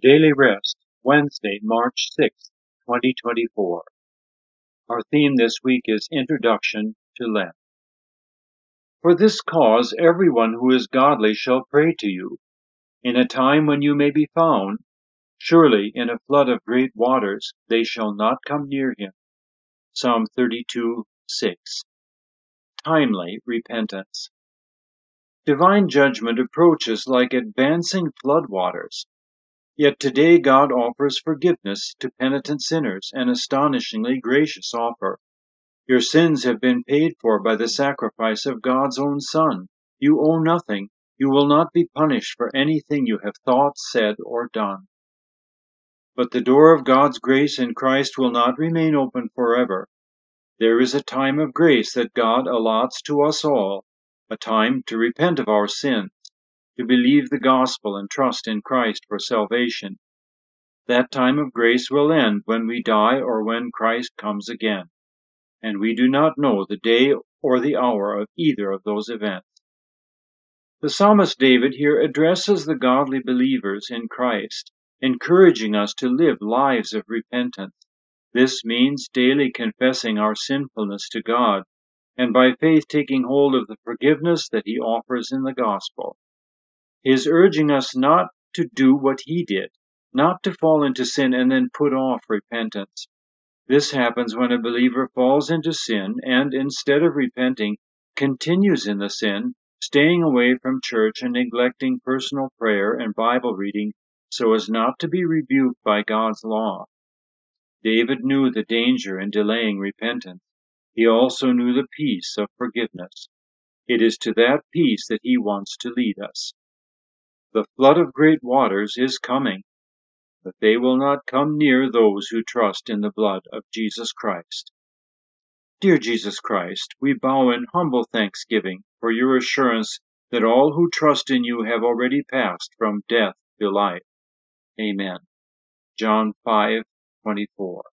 Daily Rest, Wednesday, March 6, 2024. Our theme this week is Introduction to Lent. For this cause everyone who is godly shall pray to you, in a time when you may be found. Surely in a flood of great waters they shall not come near him. Psalm 32:6. Timely repentance. Divine judgment approaches like advancing floodwaters. Yet today God offers forgiveness to penitent sinners, an astonishingly gracious offer. Your sins have been paid for by the sacrifice of God's own Son. You owe nothing. You will not be punished for anything you have thought, said, or done. But the door of God's grace in Christ will not remain open forever. There is a time of grace that God allots to us all, a time to repent of our sins, to believe the gospel and trust in Christ for salvation. That time of grace will end when we die or when Christ comes again, and we do not know the day or the hour of either of those events. The psalmist David here addresses the godly believers in Christ, encouraging us to live lives of repentance. This means daily confessing our sinfulness to God, and by faith taking hold of the forgiveness that he offers in the gospel. He is urging us not to do what he did, not to fall into sin and then put off repentance. This happens when a believer falls into sin and, instead of repenting, continues in the sin, staying away from church and neglecting personal prayer and Bible reading so as not to be rebuked by God's law. David knew the danger in delaying repentance. He also knew the peace of forgiveness. It is to that peace that he wants to lead us. The flood of great waters is coming, but they will not come near those who trust in the blood of Jesus Christ. Dear Jesus Christ, we bow in humble thanksgiving for your assurance that all who trust in you have already passed from death to life. Amen. John 5:24.